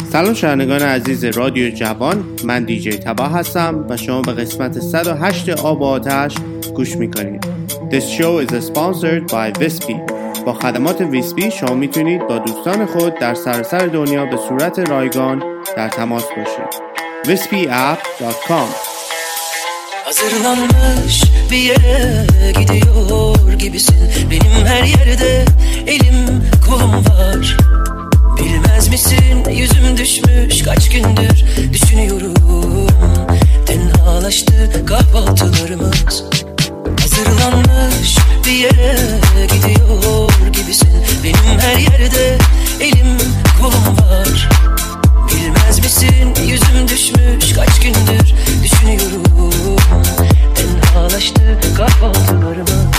سلام شنوندگان عزیز رادیو جوان، من دیجی تبا هستم و شما به قسمت 108 آب و آتش گوش میکنید. This show is sponsored by Vispi. با خدمات ویسپی شما میتونید با دوستان خود در سراسر دنیا به صورت رایگان در تماس باشید. vispiapp.com. Hazırlanmış bir yere gidiyor gibisin. Benim her yerde elim kolum var. Bilmez misin yüzüm düşmüş kaç gündür düşünüyorum. Tenhalaştı kahvaltılarımız. Hazırlanmış bir yere gidiyor gibisin. Benim her yerde elim kolum var. Bilmez misin yüzüm düşmüş kaç gündür düşünüyorum. Tenhalaştı kahvaltılarımız.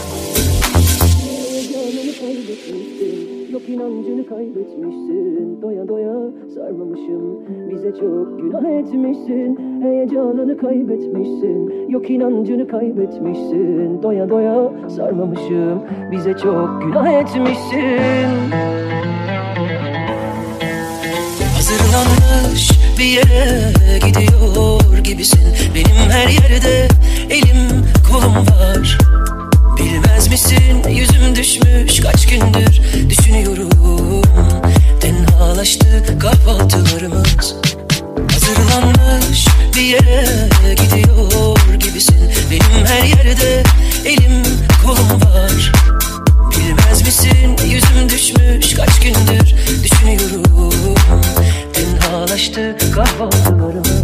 Yok inancını kaybetmişsin, doya doya sarmamışım. Bize çok günah etmişsin, heyecanını kaybetmişsin. Yok inancını kaybetmişsin, doya doya sarmamışım. Bize çok günah etmişsin. Hazırlanmış bir yere gidiyor gibisin. Benim her yerde elim kolum var. Bilmez misin yüzüm düşmüş kaç gündür düşünüyorum. Tenhalaştı kahvaltılarımız. Hazırlanmış bir yere gidiyor gibisin. Benim her yerde elim kolum var. Bilmez misin yüzüm düşmüş kaç gündür düşünüyorum. Tenhalaştı kahvaltılarımız.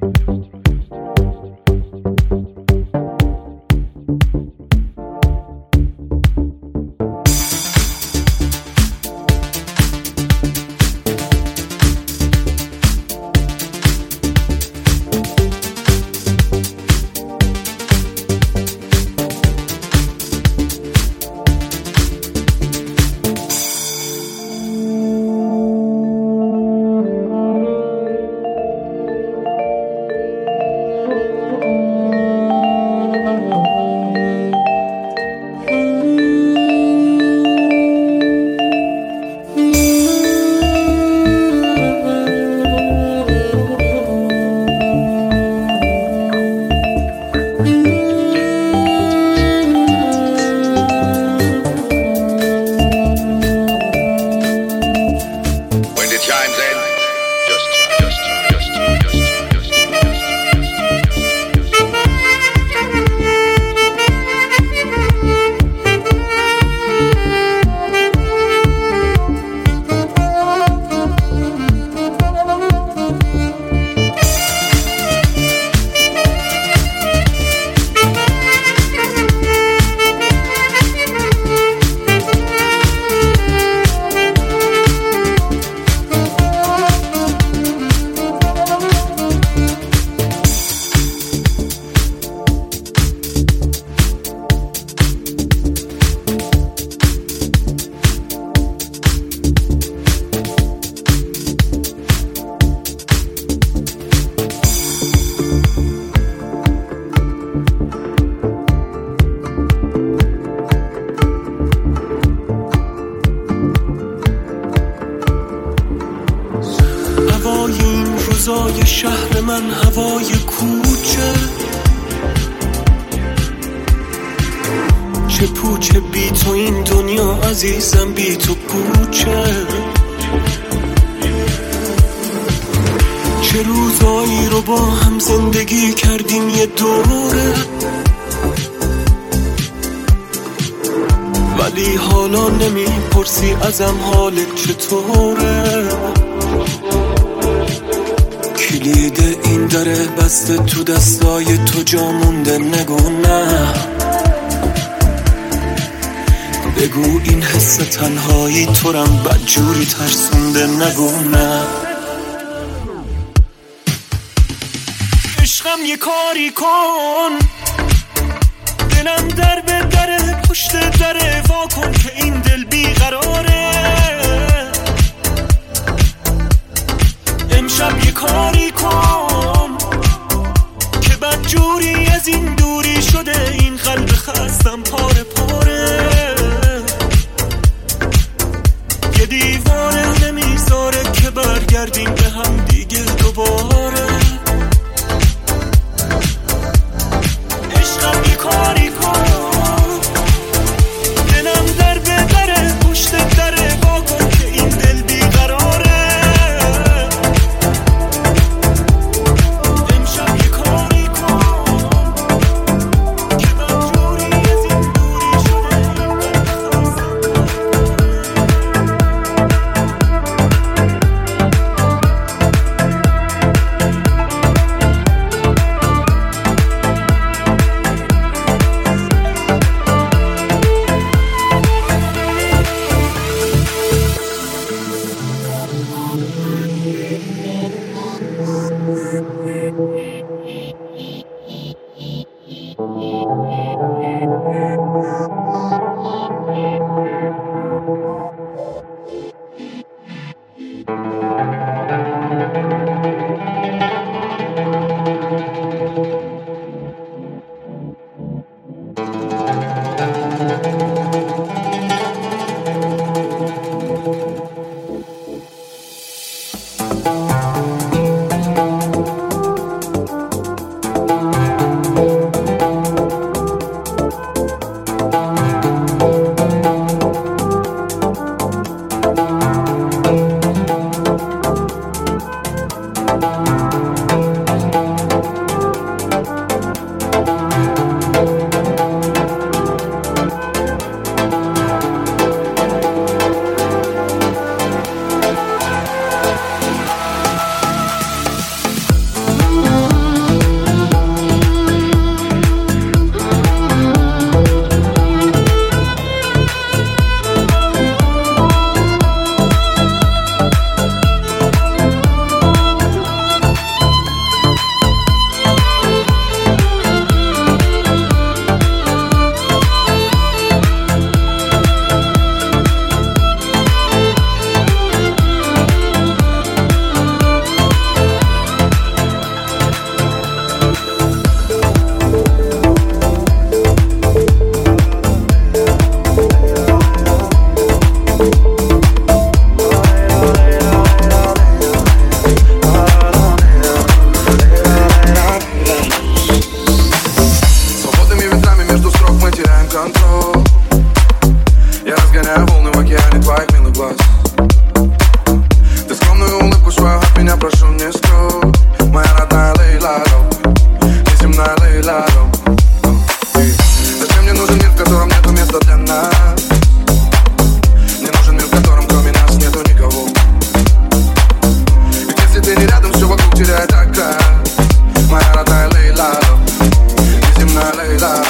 فضای شهر من، هوای کوچه، چه پوچه بی تو این دنیا عزیزم، بی تو پوچه. چه روزایی رو با هم زندگی کردیم یه دوره، ولی حالا نمیپرسی ازم حالت چطوره. کلید این دره بسته تو دستای تو، جا مونده نگو نه، بگو این حس تنهایی تو رم بدجوری ترسونده، نگو نه. عشقم یه کاری کن، دلم در به دره، پشت دره وا کن که این دل بیقراره. امشب یه کاری کن که بدجوری از این دوری شده، این قلب خستم پاره پاره. یه دیوانه نمیذاره که برگردیم به هم دیگه دوباره. عشقم یه کاری کن، دلم در به دره، پشت دره وا کن که این دل بیقراره. امشب یه کاری کن که بدجوری از این دوری شده، Я разгоняю волны в океане твоих милых глаз. Ты скромную улыбку свою от меня прошу не скрой. Моя родная Лейла, неземная Лейла. Зачем мне нужен мир, в котором нету места для нас? Мне нужен мир, в котором кроме нас нету никого. Ведь если ты не рядом, все вокруг теряет окрас. Моя родная Лейла, неземная Лейла.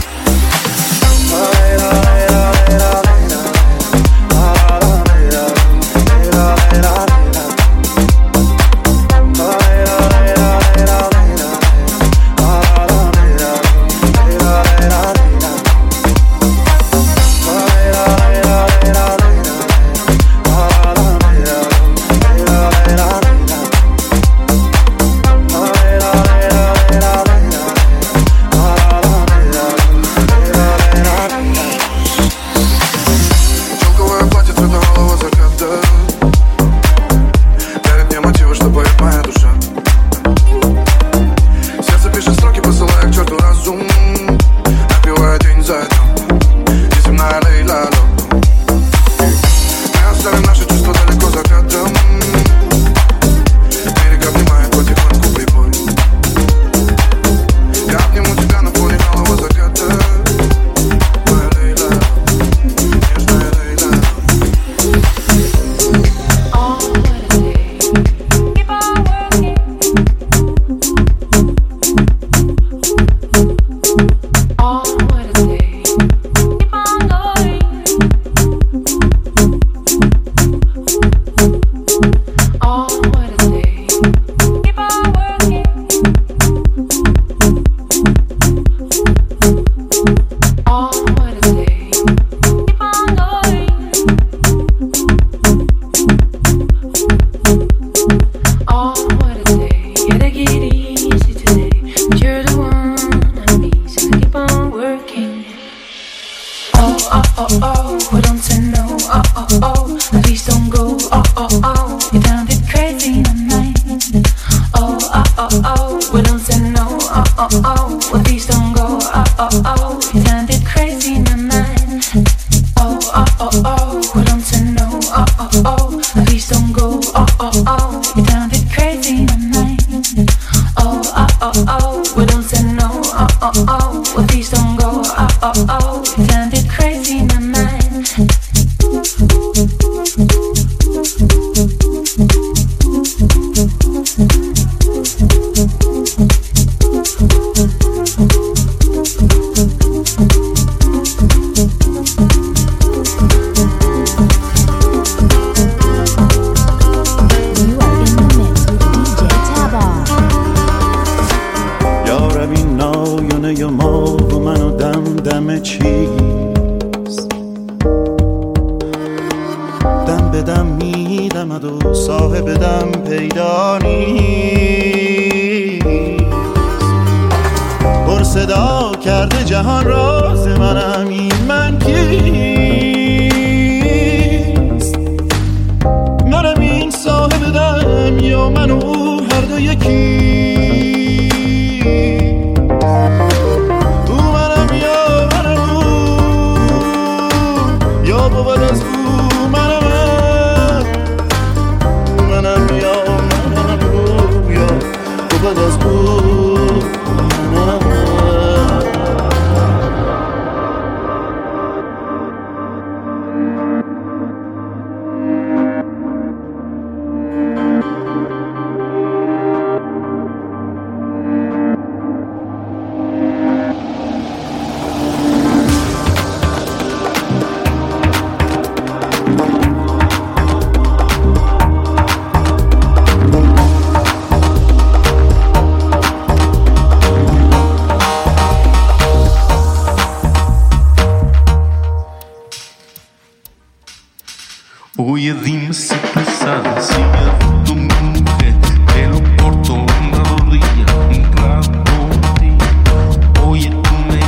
Oye, dime si pensaba, si me tu mujer, pelo corto, una rodilla, un plato de ti. Oye, tú me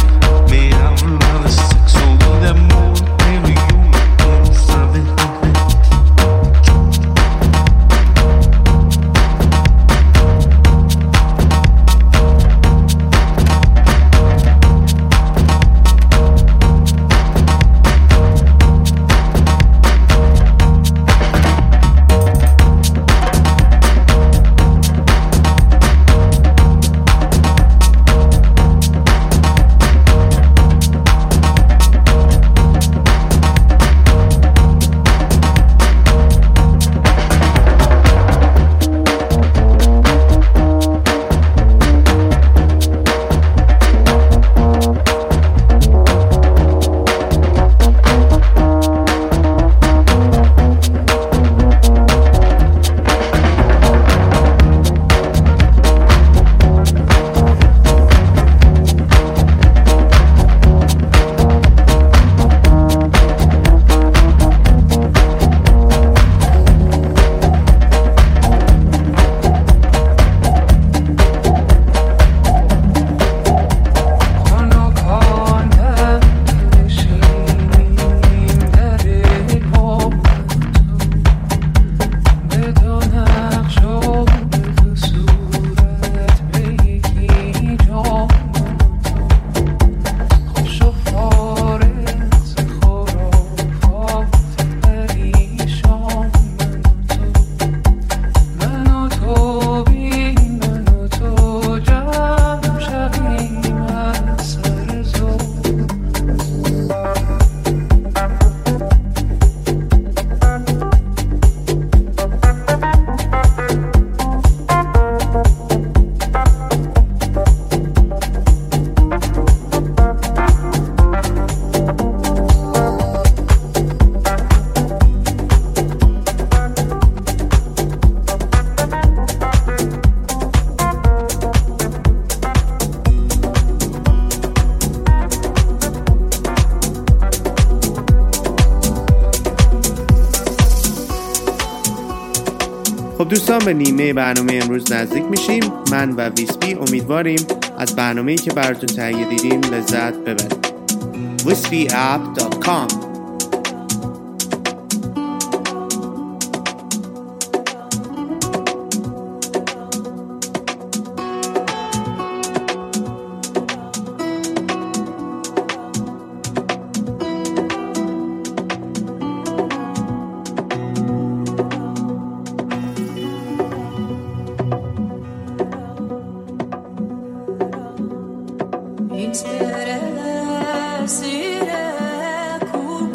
hablas de sexo y de amor, pero yo no quiero saber de ti. خب دوستان، به نیمه برنامه امروز نزدیک میشیم. من و ویسپی امیدواریم از برنامه‌ای که براتون تهیه دیدیم لذت ببرید. wispyapp.com Inspirele sire kur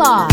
Claw.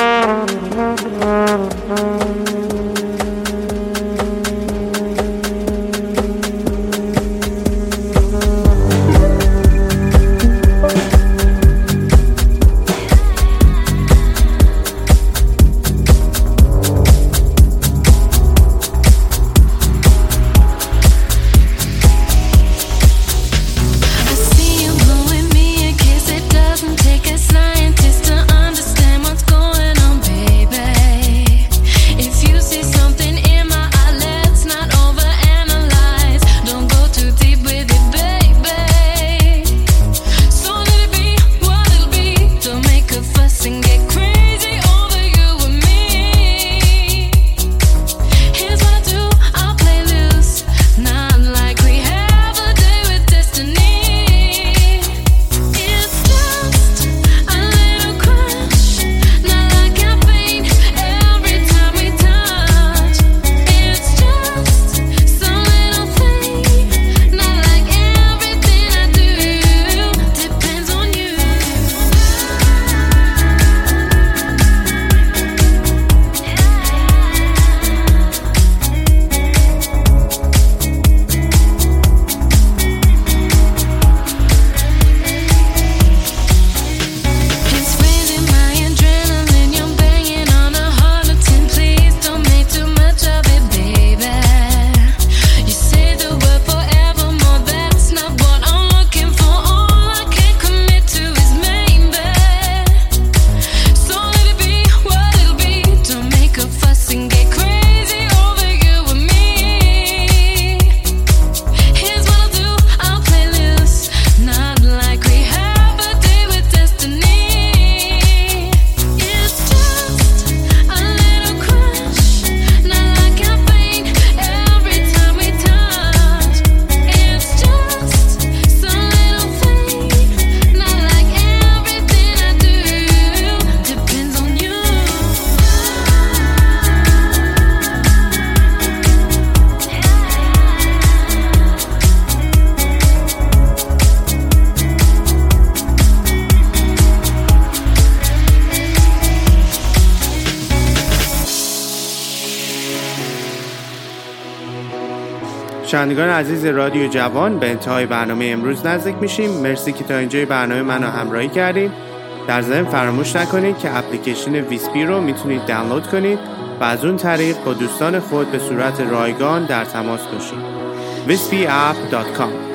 شنوندگان عزیز رادیو جوان، به انتهای برنامه امروز نزدیک میشیم. مرسی که تا اینجای برنامه منو همراهی کردید. در ضمن فراموش نکنید که اپلیکیشن ویسپی رو میتونید دانلود کنید و از اون طریق با دوستان خود به صورت رایگان در تماس باشید. vispapp.com